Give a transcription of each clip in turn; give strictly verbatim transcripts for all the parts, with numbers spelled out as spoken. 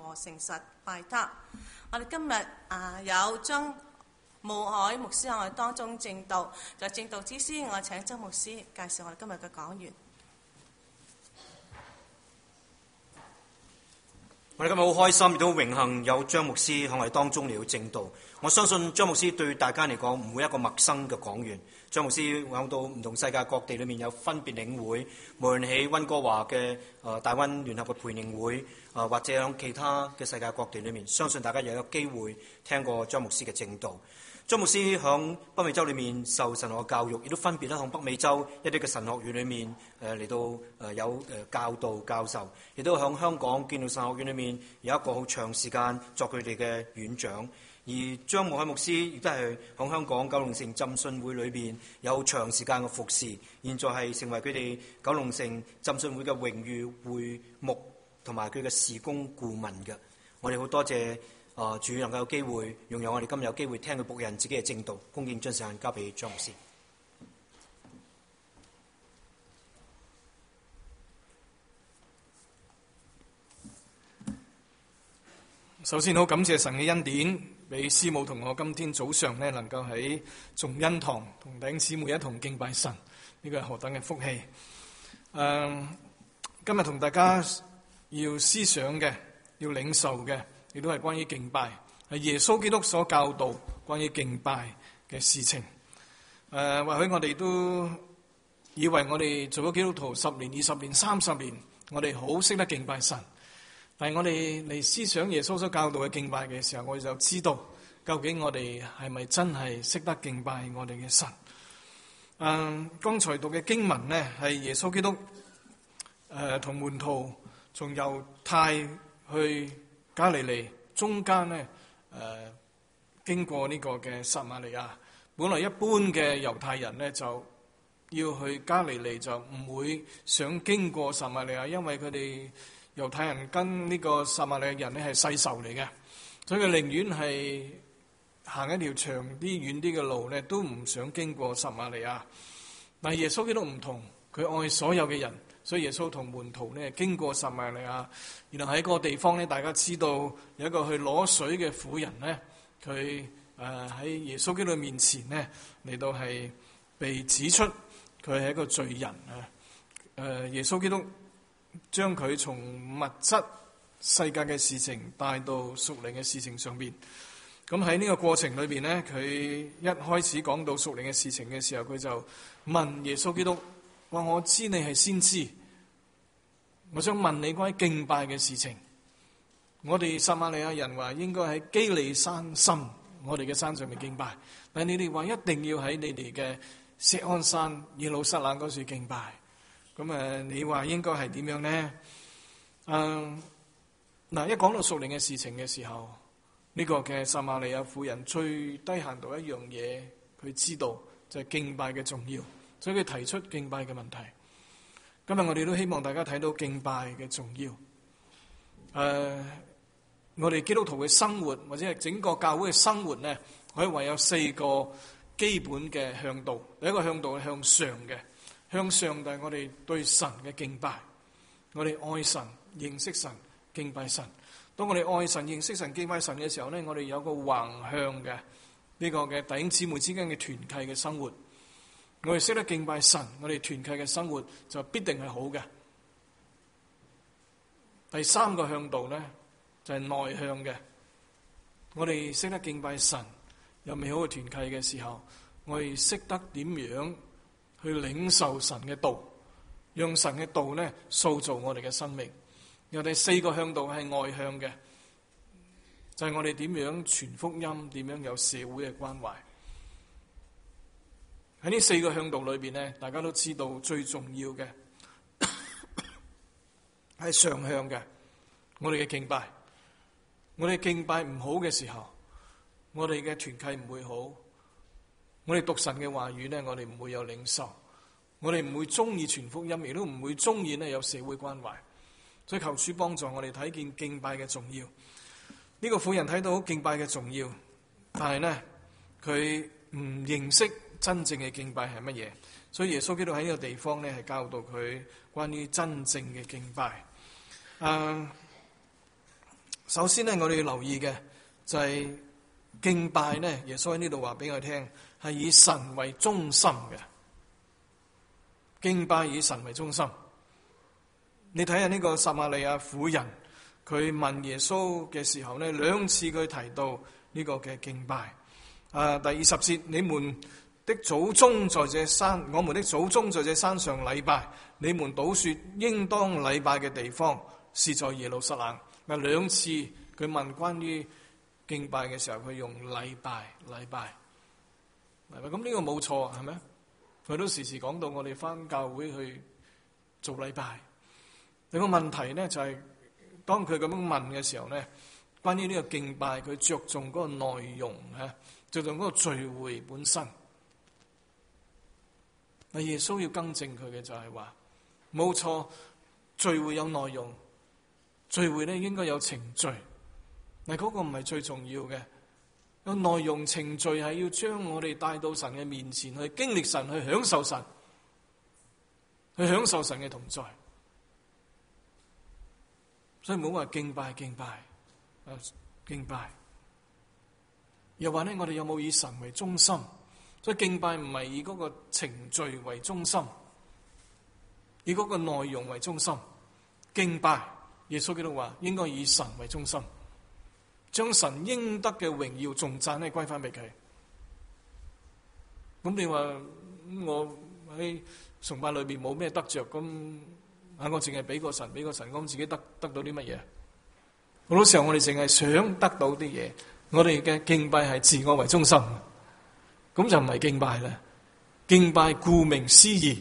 和誠實拜他。我哋今日啊有張慕海牧師喺我哋當中證道，就證道之師，我請周牧師介紹我哋今日嘅講員。 我哋今日好開心，亦都好榮幸有張牧師喺我哋當中嚟到證道。我相信張牧師對大家嚟講唔會一個陌生嘅講員。張牧師講到唔同世界各地裏面有分別領會，無論喺溫哥華嘅誒大溫聯合嘅培靈會，誒或者喺其他嘅世界各地裏面，相信大家有一個機會聽過張牧師嘅證道。張牧師喺北美洲裏面受神學嘅教育，亦都分別咧向北美洲一啲嘅神學院裏面誒嚟到誒有誒教導教授，亦都響香港建道神學院裏面有一個好長時間作佢哋嘅院長。而張慕海牧師亦都係響香港九龍城浸信會裏邊有長時間嘅服侍，現在係成為佢哋九龍城浸信會嘅榮譽會牧同埋佢嘅事工顧問嘅。我哋好多謝啊主能夠有機會擁有我哋今日有機會聽佢僕人自己嘅證道，恭敬將時間交俾張牧師。 首先好感謝神嘅恩典，俾師母同我今天早上呢能夠喺眾恩堂同弟兄姊妹一同敬拜神，呢個係何等嘅福氣。誒、呃，今日同大家要思想嘅、要領受嘅，亦都係關於敬拜，係耶穌基督所教導關於敬拜嘅事情。誒、呃，或許我哋都以為我哋做咗基督徒十年、二十年、三十年，我哋好識得敬拜神。但係我哋嚟思想耶穌所教導嘅敬拜嘅時候，我哋就知道究竟我哋係咪真係識得敬拜我哋嘅神？嗯，剛才讀嘅經文呢，係耶穌基督誒同門徒從猶太去加利利中間呢誒、呃、經過呢個嘅撒瑪利亞。本來一般嘅猶太人呢，就要去加利利，就唔會想經過撒瑪利亞，因為佢哋猶太人跟呢個撒瑪利亞人咧係世仇嚟嘅，所以佢寧願係行一條長啲、遠啲嘅路咧，都唔想經過撒瑪利亞。但係耶穌基督唔同，佢愛所有嘅人，所以耶穌同門徒咧經過撒瑪利亞。然後喺嗰個地方咧，大家知道有一個去攞水嘅婦人咧，佢誒喺耶穌基督面前咧嚟到係被指出佢係一個罪人啊！誒，耶穌基督將佢從物質世界嘅事情帶到屬靈嘅事情上邊。咁喺呢個過程裏邊呢，佢一開始講到屬靈嘅事情嘅時候，佢就問耶穌基督話：我知你係先知，我想問你關於敬拜嘅事情。我哋撒瑪利亞人話應該喺基利山心，我哋嘅山上面敬拜，但係你哋話一定要喺你哋嘅錫安山耶路撒冷嗰處敬拜。咁誒，你話應該係點樣呢？嗯，嗱，一講到屬靈嘅事情嘅時候，呢個嘅撒瑪利亞婦人最低限度一樣嘢，佢知道就係敬拜嘅重要，所以佢提出敬拜嘅問題。今日我哋都希望大家睇到敬拜嘅重要。誒，我哋基督徒嘅生活或者係整個教會嘅生活呢，可以話有四個基本嘅向導。第一個向導係向上嘅。向上就係我哋對神嘅敬拜，我哋愛神、認識神、敬拜神。當我哋愛神、認識神、敬拜神嘅時候呢，我哋有個橫向嘅呢個嘅弟兄姊妹之間嘅團契嘅生活。我哋識得敬拜神，我哋團契嘅生活就必定係好嘅。第三個向導呢，就係內向嘅，我哋識得敬拜神，有美好嘅團契嘅時候，我哋識得點樣去領受神嘅道，讓神嘅道呢塑造我哋嘅生命。然後第四個向導係外向嘅，就係、是、我哋點樣傳福音，點樣有社會嘅關懷。喺呢四個向導裏邊呢，大家都知道最重要嘅係上向嘅，我哋嘅敬拜。我哋敬拜唔好嘅時候，我哋嘅團契唔會好。我哋讀神嘅話語呢，我哋唔會有領受，我哋唔會中意傳福音，亦都唔會中意呢有社會關懷。所以求主幫助我哋睇見敬拜嘅重要。呢個婦人睇到敬拜嘅重要，但係呢，佢唔認識真正嘅敬拜係乜嘢。所以耶穌基督喺呢個地方呢，係教導佢關於真正嘅敬拜。誒、uh,， 首先咧，我哋要留意嘅就係敬拜咧。耶穌喺呢度話俾我哋聽，係以神為中心嘅。敬拜以神為中心。你睇下呢個撒瑪利亞婦人，佢問耶穌嘅時候咧，兩次佢提到呢個嘅敬拜。啊，第二十節，你們的祖宗在這山，我們的祖宗在這山上禮拜，你們倒說應當禮拜嘅地方是在耶路撒冷。嗱，兩次佢問關於敬拜嘅時候，佢用禮拜、禮拜、禮拜。咁呢個冇錯，係咪？佢都時時講到我哋返教會去做禮拜。有個問題呢，就係、是、當佢咁樣問嘅時候呢，關於呢個敬拜，佢着重嗰個內容吓，着重嗰個聚會本身。嗱，耶穌要更正佢嘅就係話，冇錯，聚會有內容，聚會呢應該有程序。嗱，嗰個唔係最重要嘅，個內容程序係要將我哋帶到神嘅面前去經歷神，去享受神，去享受神嘅同在。所以唔好話敬拜敬拜，啊敬拜，又話呢，我哋有冇以神為中心？所以敬拜唔係以嗰個程序為中心，以嗰個內容為中心。敬拜，耶穌基督話應該以神為中心，將神應得嘅榮耀頌讚咧歸翻俾佢。咁你話我喺崇拜裏邊冇咩得着咁？啊！我淨係俾個神，俾個神，我自己得得到啲乜嘢？好多時候我哋淨係想得到啲嘢，我哋嘅敬拜係自我為中心，咁就唔係敬拜啦。敬拜顧名思義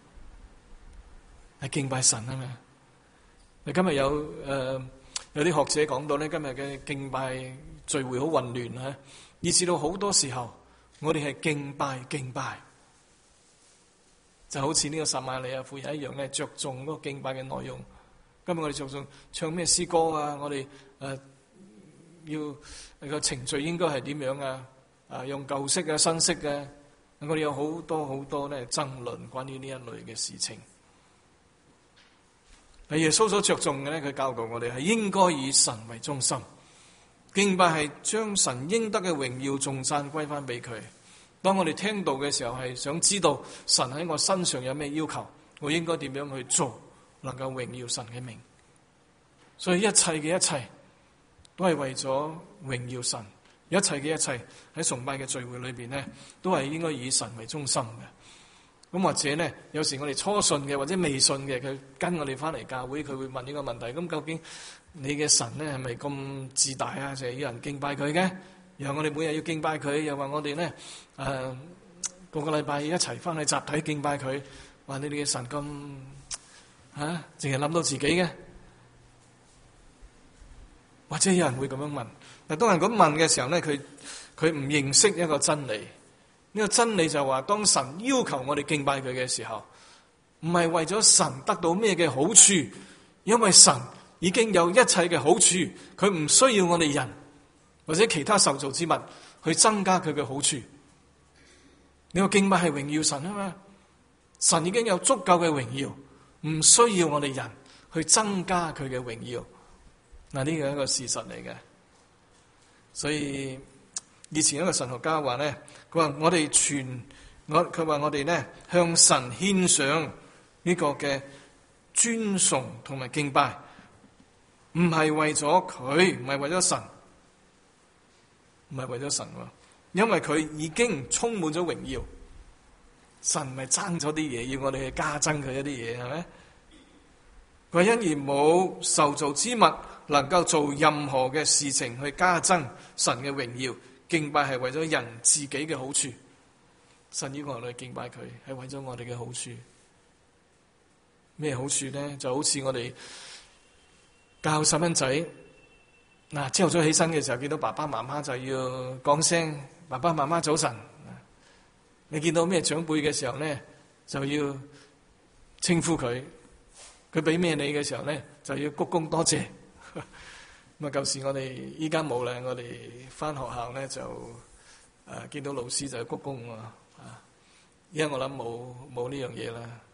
係敬拜神啊嘛。你今日有誒、呃、有啲學者講到咧，今日嘅敬拜聚會好混亂啊，以至到好多時候我哋係敬拜敬拜。就好似呢個撒瑪利亞婦人一樣咧，着重嗰個敬拜嘅內容。今日我哋着重唱咩詩歌啊？我哋誒、呃、要個程序應該係點樣啊？啊，用舊式嘅、新式嘅，我哋有好多好多咧爭論關於呢一類嘅事情。係耶穌所着重嘅咧，佢教導我哋係應該以神為中心，敬拜係將神應得嘅榮耀頌讚歸翻俾佢。當我哋聽到嘅時候，係想知道神喺我身上有咩要求，我應該點樣去做，能夠榮耀神嘅名。所以一切嘅一切都係為咗榮耀神，一切嘅一切喺崇拜嘅聚會裏邊呢，都係應該以神為中心嘅。咁或者呢，有時我哋初信嘅或者未信嘅，佢跟我哋翻嚟教會，佢會問呢個問題：咁究竟你嘅神呢係咪咁自大啊？就係要人敬拜佢嘅？然後我哋每日要敬拜佢，又話我哋咧誒個個禮拜一齊翻去集體敬拜佢，話你哋嘅神咁吓，淨係諗到自己嘅，或者有人會咁樣問。但當人咁問嘅時候咧，佢佢唔認識一個真理。呢個真理就係話，當神要求我哋敬拜佢嘅時候，唔係為咗神得到咩嘅好處，因為神已經有一切嘅好處，佢唔需要我哋人或者其他受造之物去增加佢嘅好處。你個敬拜係榮耀神啊嘛，神已經有足夠嘅榮耀，唔需要我哋人去增加佢嘅榮耀。嗱，呢個係一個事實嚟嘅。所以以前一個神學家話咧，佢話我哋全我佢話我哋咧向神獻上呢個嘅尊崇同埋敬拜，唔係為咗佢，唔係為咗神。唔係為咗神，因為佢已經充滿咗榮耀，神咪爭咗啲嘢，要我哋去加增佢一啲嘢，係咪？佢因而冇受造之物能夠做任何嘅事情去加增神嘅榮耀。敬拜係為咗人自己嘅好處，神要我哋敬拜佢係為咗我哋嘅好處。咩好處咧？就好似我哋教細蚊仔。嗱，朝頭早起身嘅時候，見到爸爸媽媽就要講聲爸爸媽媽早晨。你見到咩長輩嘅時候咧，就要稱呼佢。佢俾咩你嘅時候咧，就要鞠躬多謝。咁啊，舊時我哋依家冇啦，我哋翻學校咧就誒、啊、見到老師就要鞠躬啊。而家我諗冇冇呢樣嘢啦。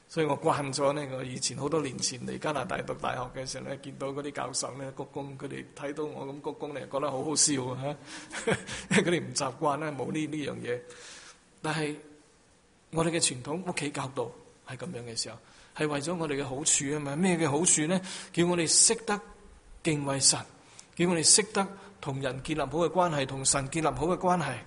所以我慣咗呢，我以前好多年前嚟加拿大讀大學嘅時候咧，見到嗰啲教授咧鞠躬，佢哋睇到我咁鞠躬咧，覺得好好笑啊！因為佢哋唔習慣咧，冇呢呢樣嘢。但係我哋嘅傳統屋企教導係咁樣嘅時候，係為咗我哋嘅好處啊嘛。咩嘅好處咧？叫我哋識得敬畏神，叫我哋識得同人建立好嘅關係，同神建立好嘅關係。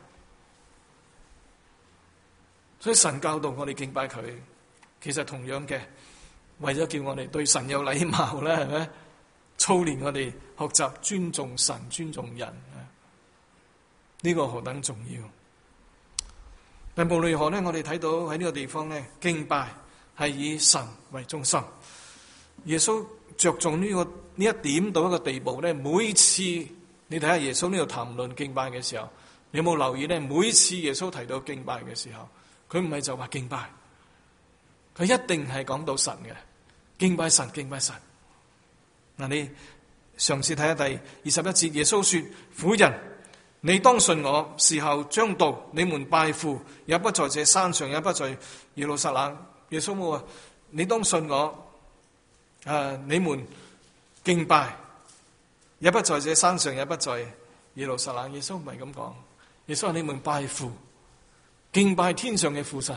所以神教導我哋敬拜佢。其實同樣嘅，為咗叫我哋對神有禮貌啦，係咪？操練我哋學習尊重神、尊重人，呢個何等重要！但無論如何咧，我哋睇到喺呢個地方咧，敬拜係以神為中心。耶穌着重呢個呢一點到一個地步咧，每次你睇下耶穌呢度談論敬拜嘅時候，你有冇留意咧？每次耶穌提到敬拜嘅時候，佢唔係就話敬拜。佢一定係講到神嘅，敬拜神，敬拜神。嗱，你嘗試睇下第二十一節，耶穌說：婦人，你當信我，時候將到，你們拜父也不在這山上，也不在耶路撒冷。耶穌冇話你當信我，誒，你們敬拜也不在這山上，也不在耶路撒冷。耶穌唔係咁講，耶穌話你們拜父，敬拜天上嘅父神。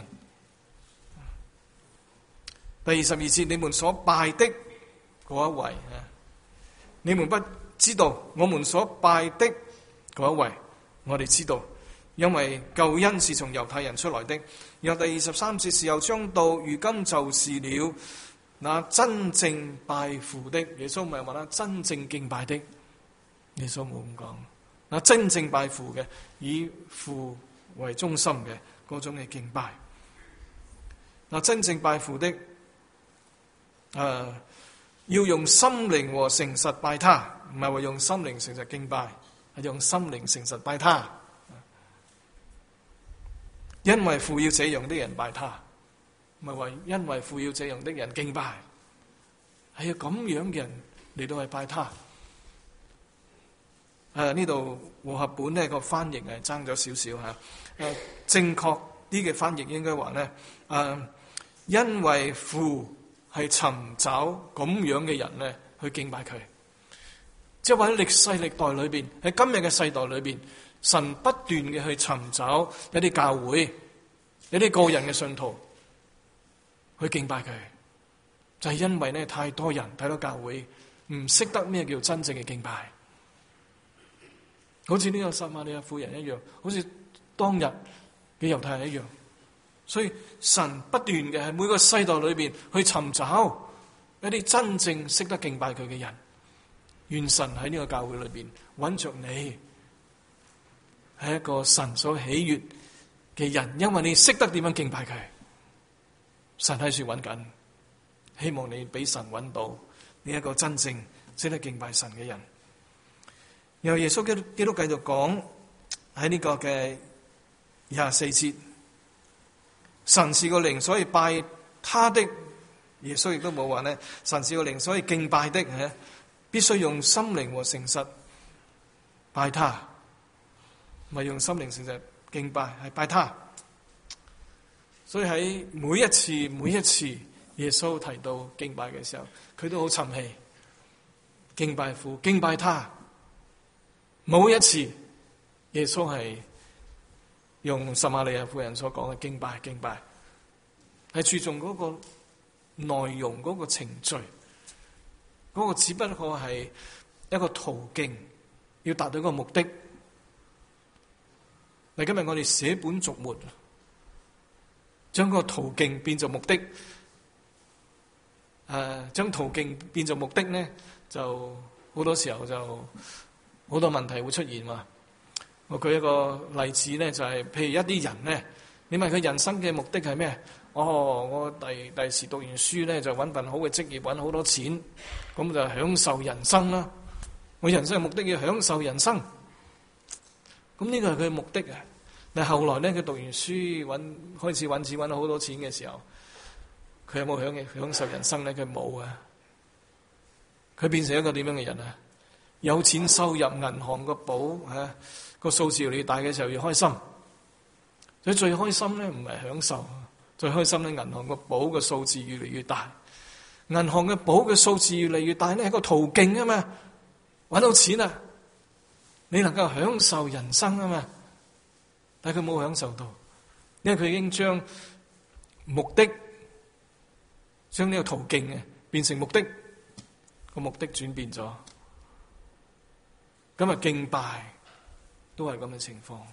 第二十二節，你們所拜的嗰一位，你們不知道我們所拜的嗰一位，我哋知道，因為救恩是從猶太人出來的。然後第二十三節，時候將到，如今就是了。那真正拜父的，耶穌唔係話啦，真正敬拜的，耶穌冇咁講。那真正拜父嘅，以父為中心嘅嗰種嘅敬拜。那真正拜父的。誒、uh, 要用心靈和誠實拜他，唔係話用心靈誠實敬拜，係用心靈誠實拜他。因為父要這樣的人拜他，唔係話因為父要這樣的人敬拜，係要咁樣嘅人嚟到去拜他。誒呢度和合本呢個翻譯係爭咗少少嚇。誒、啊、正確啲嘅翻譯應該話咧，誒、啊、因為父。係尋找咁樣嘅人咧，去敬拜佢。即係話喺歷世歷代裏邊，喺今日嘅世代裏邊，神不斷嘅去尋找一啲教會、一啲個人嘅信徒去敬拜佢。就係、是、因為咧，太多人睇到教會唔識得咩叫真正嘅敬拜，好似呢個撒瑪利亞婦人一樣，好似當日嘅猶太人一樣。所以神不斷嘅喺每個世代裏邊去尋找一啲真正識得敬拜佢嘅人。願神喺呢個教會裏邊揾着你，係一個神所喜悅嘅人，因為你識得點樣敬拜佢。神喺處揾緊，希望你俾神揾到呢一個真正識得敬拜神嘅人。然後耶穌基督基督繼續講喺呢個嘅廿四節。神是個靈，所以拜他的，耶穌亦都冇話呢，神是個靈，所以敬拜的，必須用心靈和誠實拜他，唔係用心靈誠實敬拜，係拜他。所以喺每一次每一次耶穌提到敬拜嘅時候，佢都好沉氣，敬拜父，敬拜他。冇一次耶穌係用撒瑪利亞婦人所講嘅敬拜，敬拜係注重嗰個內容，嗰個程序，嗰個只不過係一個途徑，要達到一個目的。嗱，今日我哋捨本逐末，將個途徑變做目的，誒，將途徑變做目的咧，就好多時候就好多問題會出現嘛。我舉一個例子咧，就係、是、譬如一啲人咧，你問佢人生嘅目的係咩？哦，我第第時讀完書咧，就揾份好嘅職業，揾好多錢，咁就享受人生啦。我人生嘅目的要享受人生，咁呢個係佢嘅目的啊。但係後來咧，佢讀完書揾開始揾錢，揾到好多錢嘅時候，佢有冇享嘅享受人生咧？佢冇啊。佢變成一個點樣嘅人啊？有錢收入，銀行個簿嚇。個數字越大嘅時候越開心，所以最開心咧唔係享受， 最開心咧，銀行個簿嘅數字越嚟越大，銀行嘅簿嘅數字越嚟越大咧，係個途徑啊嘛，搵到錢啊，你能夠享受人生啊嘛，但係佢冇享受到，因為佢已經將目的，將呢個途徑嘅變成目的，個目的轉變咗，今日敬拜都係咁嘅情況。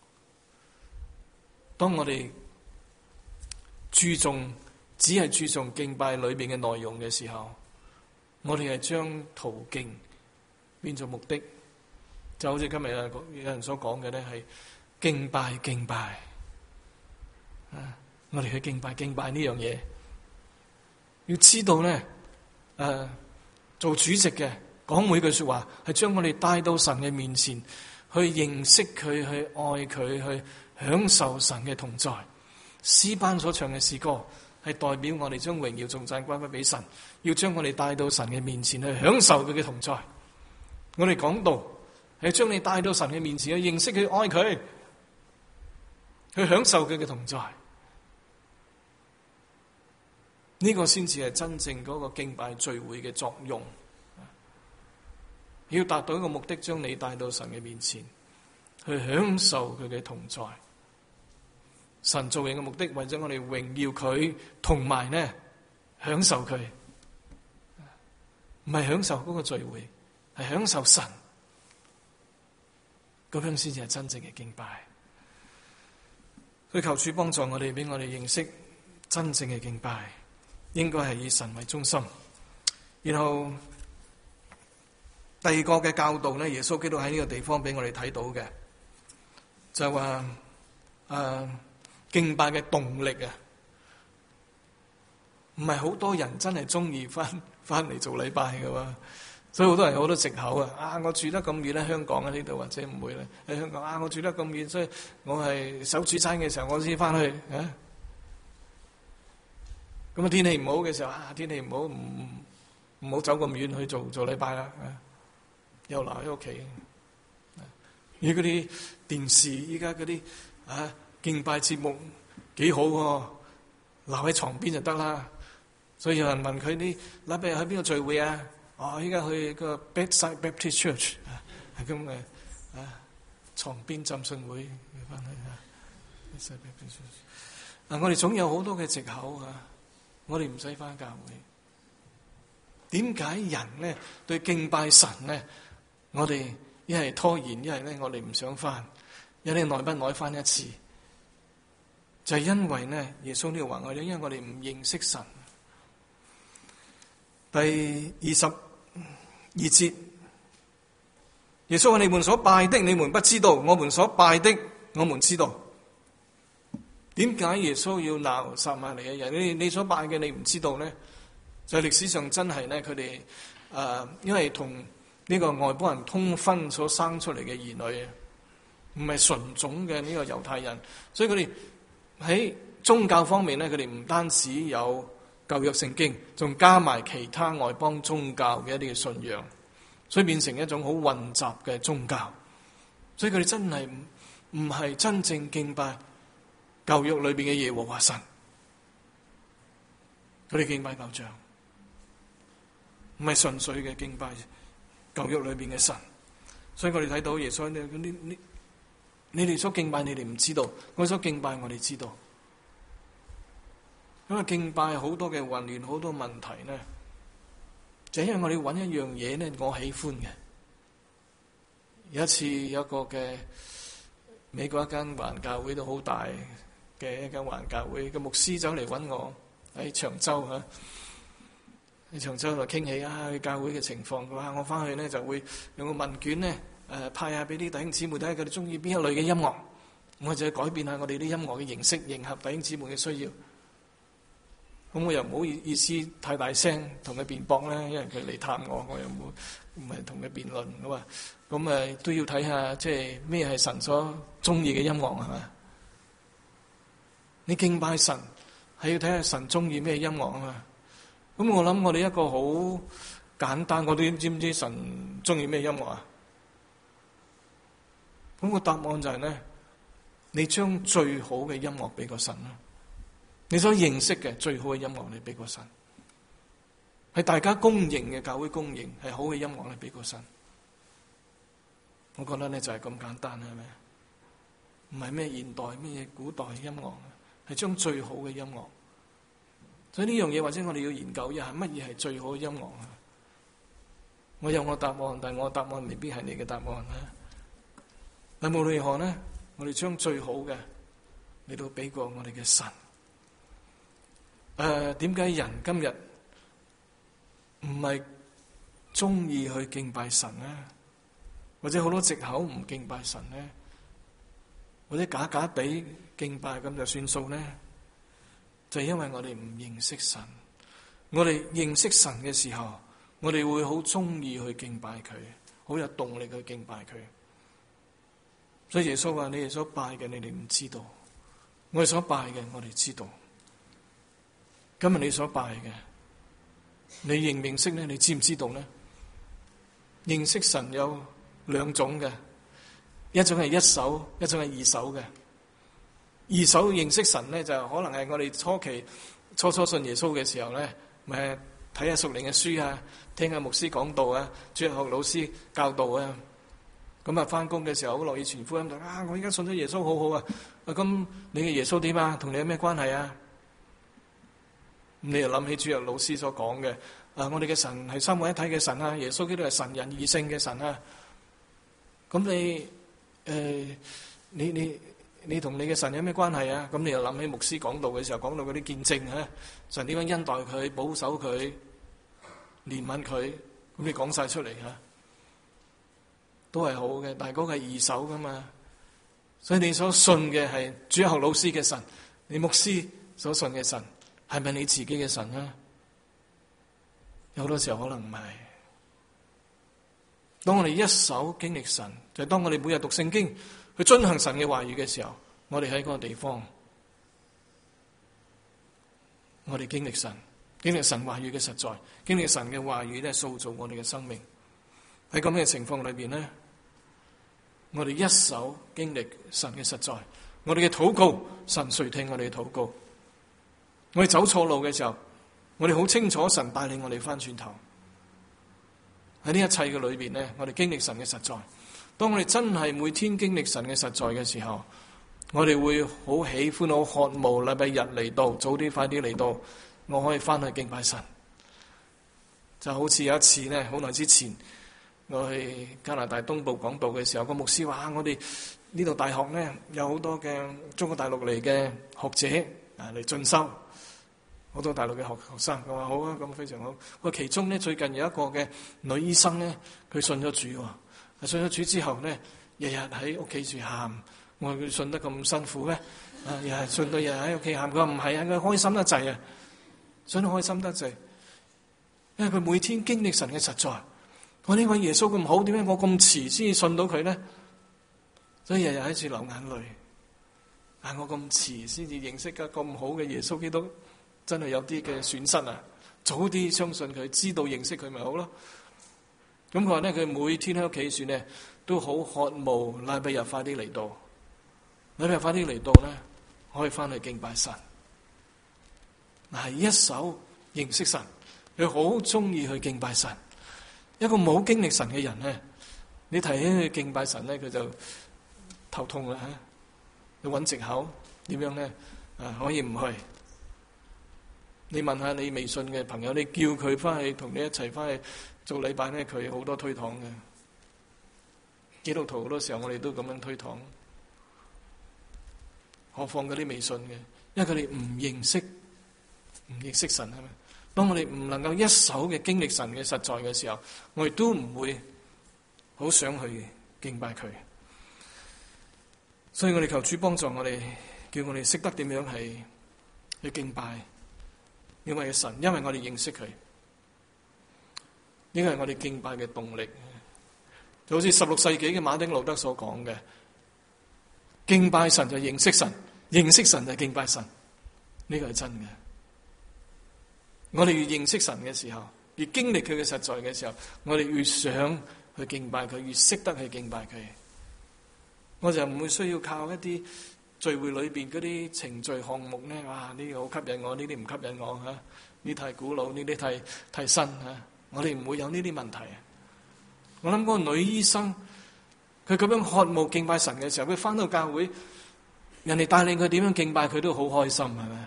當我哋注重只係注重敬拜裏邊嘅內容嘅時候，我哋係將途徑變做目的，就好似今日有人所講嘅咧，係敬拜敬拜。啊，我哋去敬拜敬拜呢樣嘢，要知道咧，誒、啊，做主席嘅講每句說話，係將我哋帶到神嘅面前，去認識佢，去愛佢，去享受神嘅同在。詩班所唱嘅詩歌係代表我哋將榮耀頌讚歸翻俾神，要將我哋帶到神嘅面前去享受佢嘅同在。我哋講道係將你帶到神嘅面前去認識佢、愛佢，去享受佢嘅同在。呢個先至係真正嗰個敬拜聚會嘅作用。要達到一個目的，將你帶到神嘅面前去享受佢嘅同在。神造人嘅目的，為咗我哋榮耀佢，同埋呢享受佢，唔係享受嗰個聚會，係享受神。咁樣先至係真正嘅敬拜。去求主幫助我哋，俾我哋認識真正嘅敬拜，應該係以神為中心。然後第二個嘅教導呢，耶穌基督喺呢個地方俾我哋睇到嘅，就係話誒。敬拜嘅動力啊，唔係好多人真係中意翻翻嚟做禮拜噶嘛，所以好多人有好多藉口啊！啊，我住得咁遠咧，香港啊呢度或者唔會咧喺香港啊，我住得咁遠，所以我係守主餐嘅時候我先翻去啊。咁啊天氣唔好嘅時候啊，天氣唔好唔唔好走咁遠去做做禮拜啦，啊，又留喺屋企。而嗰啲電視依家嗰啲啊。敬拜節目幾好喎，留喺床邊就得啦。所以有人問佢啲禮拜日去邊個聚會啊？哦，依家去個 Bedside Baptist Church 啊，係咁嘅啊，床邊浸信會翻去啊。Bedside Baptist Church 啊，我哋總有好多嘅藉口啊，我哋唔使翻教會。點解人咧對敬拜神咧，我哋一係拖延，一係咧我哋唔想翻，一係耐不耐翻一次？就係因為呢，耶穌呢度話我哋，因為我哋唔認識神。第二十二節，耶穌話：你們所拜的，你們不知道；我們所拜的，我們知道。點解耶穌要鬧撒瑪利亞人？你你所拜嘅，你唔知道呢？就係歷史上真係呢，佢哋誒，因為同呢個外邦人通婚所生出嚟嘅兒女，唔係純種嘅呢個猶太人，所以佢哋。喺宗教方面咧，佢哋唔單止有舊約聖經，仲加埋其他外邦宗教嘅一啲嘅信仰，所以變成一種好混雜嘅宗教。所以佢哋真係唔唔係真正敬拜舊約裏邊嘅耶和華神，佢哋敬拜偶像，唔係純粹嘅敬拜舊約裏邊嘅神。所以我哋睇到耶穌呢呢呢。你哋所敬拜，你哋唔知道；我所敬拜，我哋知道。因為敬拜好多嘅混亂，好多問題呢，就係因為我哋揾一樣嘢呢，我喜歡嘅。有一次有一個嘅美國一間華人教會都好大嘅一間華人教會嘅牧師走嚟揾我喺長洲嚇，喺長洲度傾起啊，教會嘅情況。佢話我翻去呢就會用個問卷呢。誒，派下俾啲弟兄姊妹睇下佢哋中意邊一類嘅音樂，我就改變下我哋啲音樂嘅形式，迎合弟兄姊妹嘅需要。咁我又唔好意思太大聲同佢辯駁咧，因為佢嚟探我，我又冇唔係同佢辯論。我話咁誒都要睇下，即係咩係神所中意嘅音樂係嘛？你敬拜神係要睇下神中意咩音樂啊嘛？咁我諗我哋一個好簡單，我哋知唔知神中意咩音樂啊？咁個答案就係咧，你將最好嘅音樂俾個神啦。 你所認識嘅最好嘅音樂，你俾個神。係大家公認嘅教會公認係好嘅音樂，你俾個神。我覺得咧就係咁簡單，係咪？唔係咩現代咩古代音樂，係將最好嘅音樂。所以呢樣嘢或者我哋要研究一下乜嘢係最好嘅音樂啊！我有我答案，但係我答案未必係你嘅答案啊！但無論如何呢，我哋將最好嘅嚟到俾過我哋嘅神。誒、呃，點解人今日唔係中意去敬拜神呢？或者好多藉口唔敬拜神呢？或者假假地敬拜咁就算數呢？就係因為我哋唔認識神。我哋認識神嘅時候，我哋會好中意去敬拜佢，好有動力去敬拜佢。所以耶穌話：你哋所拜嘅，你哋唔知道；我哋所拜嘅，我哋知道。今日你所拜嘅，你認唔認識呢？你知唔知道呢？認識神有兩種嘅，一種係一手，一種係二手嘅。二手認識神呢，就可能係我哋初期初初信耶穌嘅時候呢，咪睇下屬靈嘅書啊，聽下牧師講道啊，主日學老師教導啊。咁啊，翻工嘅時候好樂意傳福音，就啊，我而家信咗耶穌好好啊。啊，咁你嘅耶穌點啊？同你有咩關係啊？你又諗起主日老師所講嘅，啊，我哋嘅神係三位一體嘅神啊，耶穌基督係神人二性嘅神啊。咁你誒、呃，你你你同你嘅神有咩關係啊？咁你又諗起牧師講道嘅時候講到嗰啲見證啊，神點樣恩待佢、保守佢、憐憫佢，咁你講晒出嚟啊，都係好嘅。但係嗰個係二手噶嘛，所以你所信嘅係主日學老師嘅神，你牧師所信嘅神。係咪你自己嘅神啊？有好多時候可能唔係。當我哋一手經歷神，就係當我哋每日讀聖經去遵行神嘅話語嘅時候，我哋喺嗰個地方，我哋經歷神，經歷神話語嘅實在，經歷神嘅話語咧塑造我哋嘅生命。喺咁嘅情況裏邊咧，我哋一手經歷神嘅實在，我哋嘅禱告，神垂聽我哋嘅禱告。我哋走錯路嘅時候，我哋好清楚神帶領我哋翻轉頭。喺呢一切嘅裏邊呢，我哋經歷神嘅實在。當我哋真係每天經歷神嘅實在嘅時候，我哋會好喜歡、好渴慕禮拜日嚟到，早啲、快啲嚟到，我可以翻去敬拜神。就好似有一次呢，好耐之前，我去加拿大東部講道嘅時候，個牧師話：我哋呢度大學呢，有好多嘅中國大陸嚟嘅學者啊嚟進修。好多大陸嘅學學生，佢話好啊，咁非常好。佢其中咧最近有一個嘅女醫生咧，佢信咗主喎。信咗主之後咧，日日喺屋企住喊。我話佢信得咁辛苦咩？啊，日日信到日日喺屋企喊。佢話唔係啊，佢開心得滯啊，信得開心得滯。因為佢每天經歷神嘅實在。我呢位耶穌咁好，點解我咁遲先至信到佢咧？所以日日喺處流眼淚。啊，我咁遲先至認識個咁好嘅耶穌基督。真係有啲嘅損失啊！早啲相信佢，知道認識佢咪好咯。咁佢話咧，佢每天喺屋企算咧，都好渴慕禮拜日快啲嚟到，禮拜日快啲嚟到咧，可以翻去敬拜神。嗱，係一手認識神，佢好中意去敬拜神。一個冇經歷神嘅人咧，你提起去敬拜神咧，佢就頭痛啦吓，要揾藉口，點樣咧？啊，可以唔去？你問下你微信嘅朋友，你叫佢翻去同你一齊翻去做禮拜咧，佢好多推搪嘅。基督徒好多時候我哋都咁樣推搪，何況嗰啲微信嘅，因為佢哋唔認識，唔認識神係咪？當我哋唔能夠一手嘅經歷神嘅實在嘅時候，我哋都唔會好想去敬拜佢。所以我哋求主幫助我哋，叫我哋識得點樣係去敬拜。因為神，因為我哋認識佢，呢個係我哋敬拜嘅動力。就好似十六世紀嘅馬丁路德所講嘅，敬拜神就認識神，認識神就敬拜神。呢個係真嘅。我哋越認識神嘅時候，越經歷佢嘅實在嘅時候，我哋越想去敬拜佢，越識得去敬拜佢。我就唔會需要靠一啲聚會裏邊嗰啲程序項目咧，哇！呢啲好吸引我，呢啲唔吸引我嚇。呢啲太古老，呢啲太太新嚇。我哋唔會有呢啲問題。我諗嗰個女醫生，佢咁樣渴慕敬拜神嘅時候，佢返到教會，人哋帶領佢點樣敬拜，佢都好開心，係咪？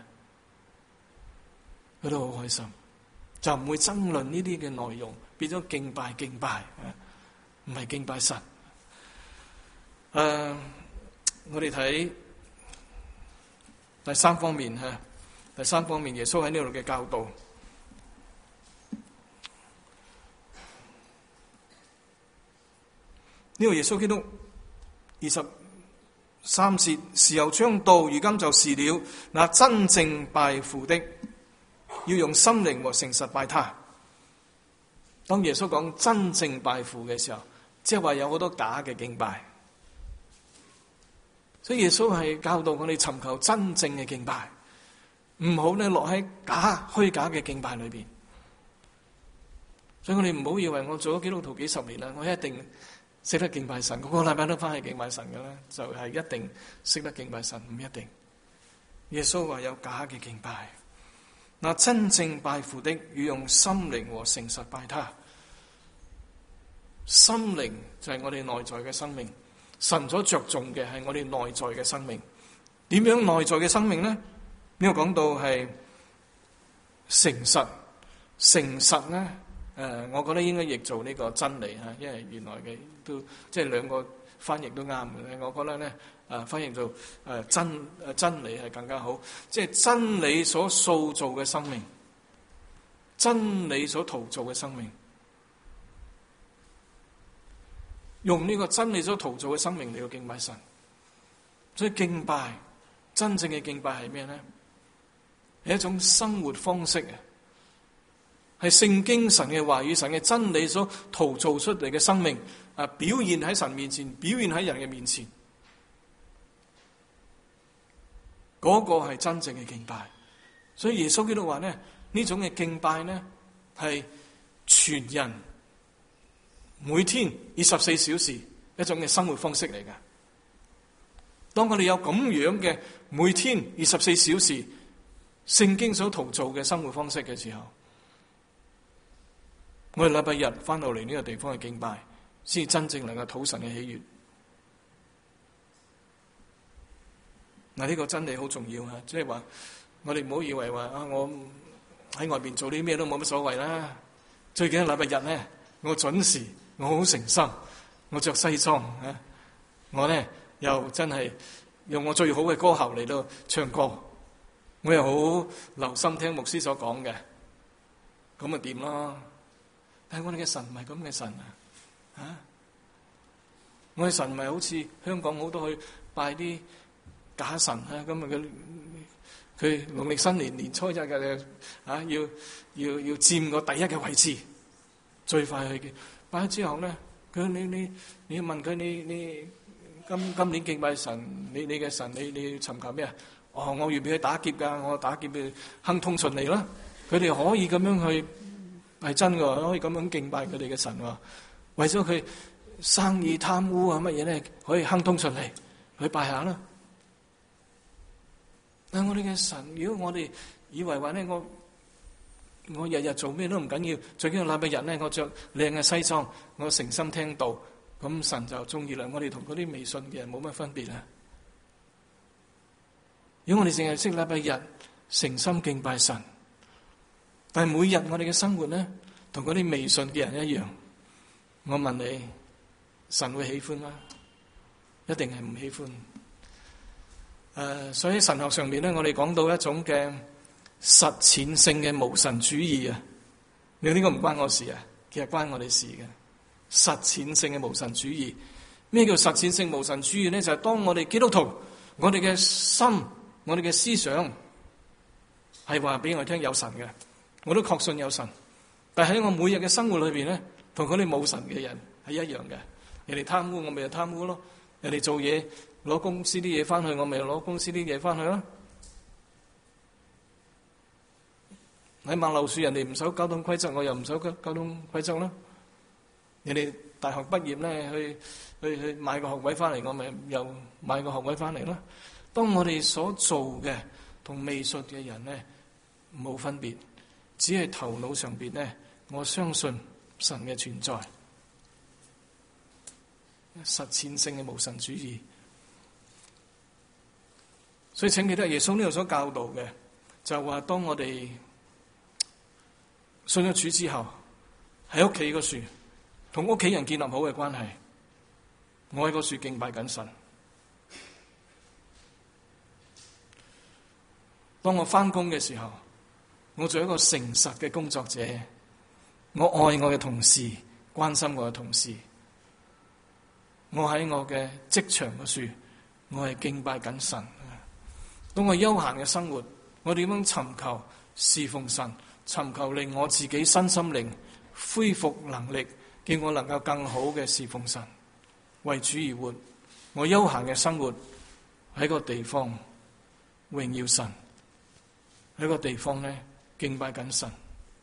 佢都好開心，就唔會爭論呢啲嘅內容，變咗敬拜敬拜，唔係敬拜神。誒、uh，我哋睇第三方面嚇，第三方面耶穌喺呢度嘅教導。呢個耶穌基督二十三節，時候將到，如今就是了。那真正拜父的，要用心靈和誠實拜他。當耶穌講真正拜父嘅時候，即係話有好多假嘅敬拜。所以耶穌係教導我哋尋求真正嘅敬拜，唔好咧落喺假虛假嘅敬拜裏邊。所以我哋唔好以為我做咗基督徒幾十年啦，我一定識得敬拜神，個個禮拜都翻去敬拜神嘅咧，就係一定識得敬拜神，唔一定。耶穌話有假嘅敬拜，嗱，真正拜父的，要用心靈和誠實拜他。心靈就係我哋內在嘅生命，神所着重嘅係我哋內在嘅生命。點樣內在嘅生命呢？呢個講到係誠實，誠實咧。誒、呃，我覺得應該譯做呢個真理嚇，因為原來嘅都即係兩個翻譯都啱嘅。我覺得咧，誒、呃、翻譯做誒、呃、真誒真理係更加好，即係真理所塑造嘅生命，真理所陶造嘅生命，用呢個真理所陶造嘅生命嚟到敬拜神。所以敬拜，真正嘅敬拜係咩咧？係一種生活方式啊！係聖經神嘅話語，神嘅真理所陶造出嚟嘅生命，啊，表現喺神面前，表現喺人嘅面前，嗰個係真正嘅敬拜。所以耶穌基督話咧，呢種嘅敬拜咧係全人每天二十四小時一種嘅生活方式嚟㗎。當我哋有咁樣嘅每天二十四小時聖經所陶造嘅生活方式嘅時候，我哋禮拜日翻到嚟呢個地方去敬拜，先真正能夠討神嘅喜悅。嗱，呢個真理好重要啊！即係話，我哋唔好以為話啊，我喺外邊做啲咩都冇乜所謂啦。最緊要禮拜日咧，我準時，我好誠心，我着西裝啊，我咧又真係用我最好嘅歌喉嚟到唱歌，我又好留心聽牧師所講嘅，咁咪掂咯。但係我哋嘅神唔係咁嘅神啊！啊，我哋神唔係好似香港好多去拜啲假神啊！咁啊，佢佢農曆新年年初一嘅啊，要要要佔個第一嘅位置，最快去嘅。拜咗之後咧，佢你你你要問佢你你今今年敬拜神，你你嘅神你你要尋求咩啊？哦，我預備去打劫㗎，我打劫嘅亨通順利啦。佢哋可以咁樣去。係真嘅，可以咁樣敬拜佢哋嘅神喎。為咗佢生意貪污啊乜嘢咧，可以亨通順利，去拜下啦。但係我哋嘅神，如果我哋以為話咧，我我日日做咩都唔緊要，最緊要禮拜日咧，我着靚嘅西裝，我誠心聽道，咁神就中意啦。我哋同嗰啲未信嘅人冇乜分別啊。如果我哋淨係識禮拜日誠心敬拜神，但係每日我哋嘅生活咧，同嗰啲未信嘅人一樣。我問你，神會喜歡嗎？一定係唔喜歡。誒、呃，所以神學上面咧，我哋講到一種嘅實踐性嘅無神主義啊。你呢個唔關我事啊，其實關我哋事嘅。實踐性嘅無神主義，咩叫實踐性無神主義咧？就係、是、當我哋基督徒，我哋嘅心，我哋嘅思想係話俾我聽有神嘅。我都確信有神，但係喺我每日嘅生活裏邊咧，同嗰啲冇神嘅人係一樣嘅。人哋貪污，我咪就貪污咯；人哋做嘢攞公司啲嘢翻去，我咪攞公司啲嘢翻去咯。喺馬路樹，人哋唔守交通規則，我又唔守交交通規則咯。人哋大學畢業咧，去去去買個學位翻嚟，我咪又買個學位翻嚟咯。 當我哋所做嘅同未信嘅人呢冇分別，只係頭腦上邊呢，我相信神嘅存在，實踐性嘅無神主義。所以請記得耶穌呢度所教導嘅，就係話當我哋信咗主之後，喺屋企個樹同屋企人建立好嘅關係，我喺個樹敬拜緊神。當我翻工嘅時候，我做一個誠實嘅工作者，我愛我嘅同事，關心我嘅同事。我喺我嘅職場個樹，我係敬拜緊神。當我休閒嘅生活，我點樣尋求侍奉神，尋求令我自己身心靈恢復能力，叫我能夠更好嘅侍奉神，為主而活。我休閒嘅生活喺個地方榮耀神，喺個地方呢敬拜緊神。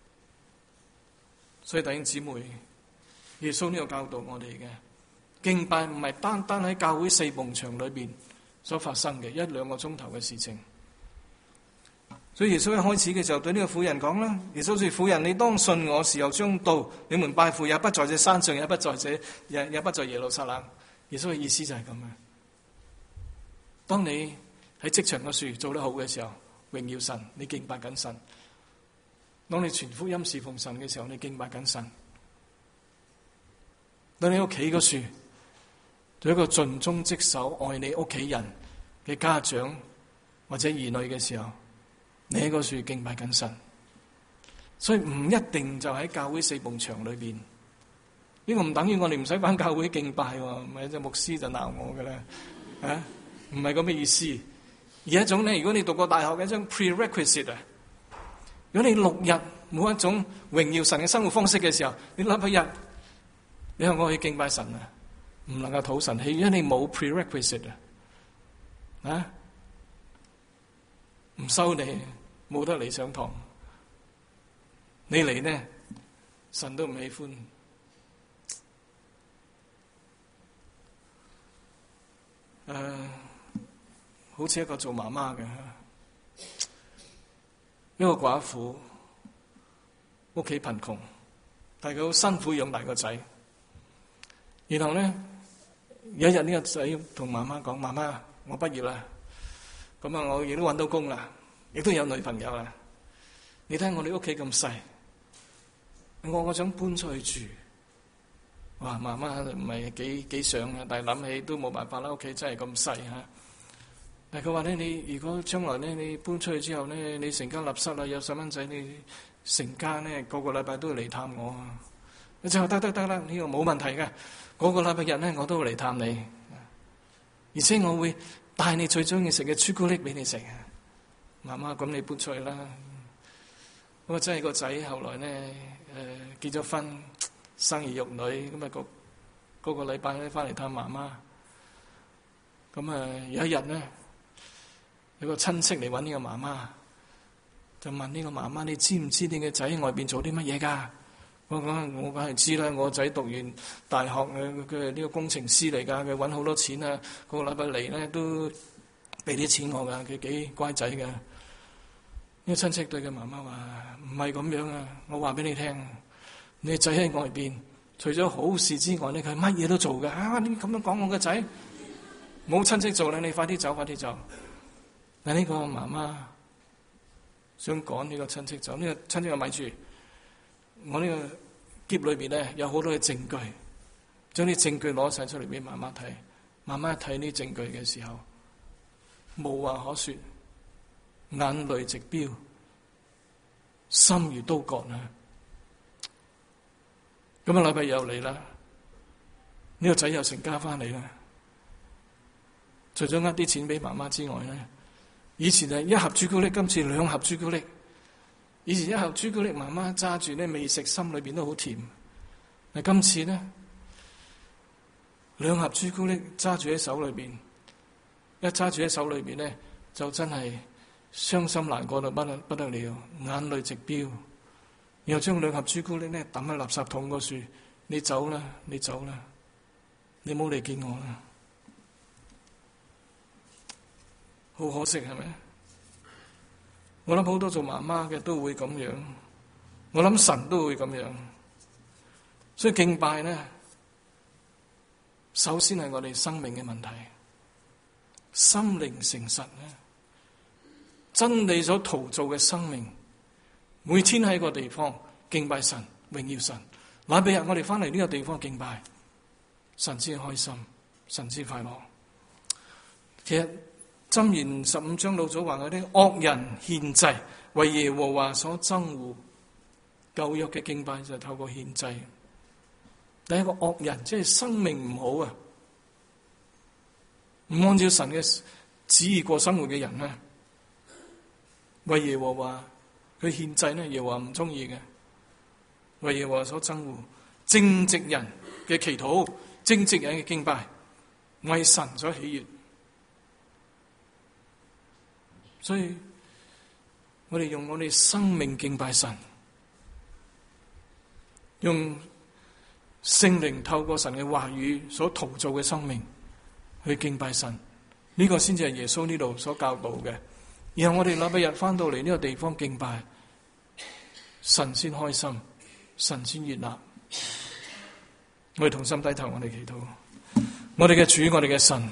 所以弟兄姊妹，耶穌呢個教導我哋嘅敬拜唔係單單喺教會四埲牆裏邊所發生嘅一兩個鐘頭嘅事情。所以耶穌一開始嘅時候對呢個婦人講啦，耶穌說：婦人，你當信我，時候將到，你們拜父也不在這山上，也不在這也也不在耶路撒冷。耶穌嘅意思就係咁樣。當你喺職場嘅樹做得好嘅時候，榮耀神，你敬拜緊神。當你傳福音侍奉神嘅時候，你敬拜緊神。當你屋企個樹做一個盡忠職守愛你屋企人嘅家長或者兒女嘅時候，你喺個樹敬拜緊神。所以唔一定就喺教會四埲牆裏邊，呢個唔等於我哋唔使返教會敬拜喎，唔係隻牧師就鬧我㗎啦，啊，唔係咁嘅意思。而一種咧，如果你讀過大學嘅一種 prerequisite 啊，如果你六日冇一種榮耀神嘅生活方式嘅時候，你諗一日，你話我去敬拜神啊，唔能夠討神喜，因為你冇 prerequisite 啊，啊，唔收你，冇得嚟上堂，你嚟呢，神都唔喜歡。誒、uh,。好似一個做媽媽嘅，一個寡婦，屋企貧窮，但係佢好辛苦養大個仔。然後咧，有一日呢個仔同媽媽講：媽媽，我畢業啦，咁啊，我亦都搵到工啦，亦都有女朋友啦。你睇我哋屋企咁細，我我想搬出去住。哇，媽媽唔係幾幾想啊，但係諗起都冇辦法啦，屋企真係咁細吓。但係佢話咧，你如果將來咧，你搬出去之後咧，你成家立室啦，有細蚊仔，你成家咧個個禮拜都會嚟探我啊！你就得得得啦，呢個冇問題嘅，個個禮拜日咧我都會嚟探你，而且我會帶你最中意食嘅朱古力俾你食。媽媽，咁你搬出去啦。咁啊，真係個仔後來咧誒結咗婚，生兒育女，咁啊個個個禮拜咧翻嚟探媽媽。咁啊有一日咧，有個親戚嚟搵呢個媽媽，就問呢個媽媽：你知唔知你嘅仔喺外邊做啲乜嘢㗎？我講我梗係知啦，我仔讀完大學嘅，佢係呢個工程師嚟㗎，佢搵好多錢啊，個禮拜嚟咧都俾啲錢我㗎，佢幾乖仔㗎。呢個親戚對佢媽媽話：唔係咁樣啊，我話俾你聽，你仔喺外邊，除咗好事之外咧，佢乜嘢都做㗎。啊，你咁樣講我個仔，冇親戚做啦，你快啲走，快啲走。但呢個媽媽想趕呢個親戚走，呢、這個親戚話咪住，我呢個篋裏邊咧有好多嘅證據，將啲證據攞晒出嚟俾媽媽睇。媽媽睇呢證據嘅時候，無話可說，眼淚直飆，心如刀割啊！咁啊，禮拜又嚟啦，呢、這個仔又成家翻嚟啦。除咗呃啲錢俾媽媽之外咧，以前係一盒朱古力，今次兩盒朱古力。以前一盒朱古力，媽媽揸住咧未食，心裏邊都好甜。但今次咧，兩盒朱古力揸住喺手裏邊，一揸住喺手裏邊咧，就真係傷心難過到不得不得了，眼淚直飆。然後將兩盒朱古力咧抌喺垃圾桶嗰處，你走啦，你走啦，你冇嚟見我啦。 好可惜，係咪？我諗好多做媽媽嘅都會咁樣，我諗神都會咁樣。所以敬拜呢，首先係我哋生命嘅問題，心靈誠實呢，真理所陶造嘅生命，每天喺個地方敬拜神、榮耀神。禮拜日我哋翻嚟呢個地方敬拜神，先開心，神先快樂。其實箴言十五章老早話嗰啲惡人獻祭，為耶和華所憎惡。舊約嘅敬拜就係透過獻祭。第一個惡人即係生命唔好啊，唔按照神嘅旨意過生活嘅人呢，為耶和華佢獻祭呢，耶和華唔中意嘅。為耶和華所憎惡，正直人嘅祈禱，正直人嘅敬拜，為神所喜悅。所以我哋用我哋生命敬拜神，用聖靈透過神嘅話語所陶造嘅生命去敬拜神，呢個先至係耶穌呢度所教導嘅。然後我哋禮拜日翻到嚟呢個地方敬拜神，先開心，神先悅納。我哋同心低頭，我哋祈禱。我哋嘅主，我哋嘅神，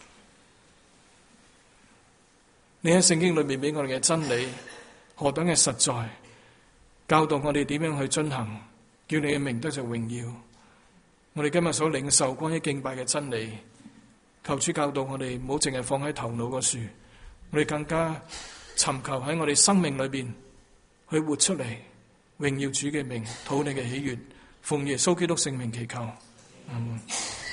你喺聖經裏面俾我哋嘅真理何等嘅實在，教導我哋點樣去遵行，叫你嘅名得着榮耀。我哋今日所領受關於敬拜嘅真理，求主教導我哋唔好淨係放喺頭腦個樹，我哋更加尋求喺我哋生命裏邊去活出嚟，榮耀主嘅名，討你嘅喜悅，奉耶穌基督聖名祈求，阿門。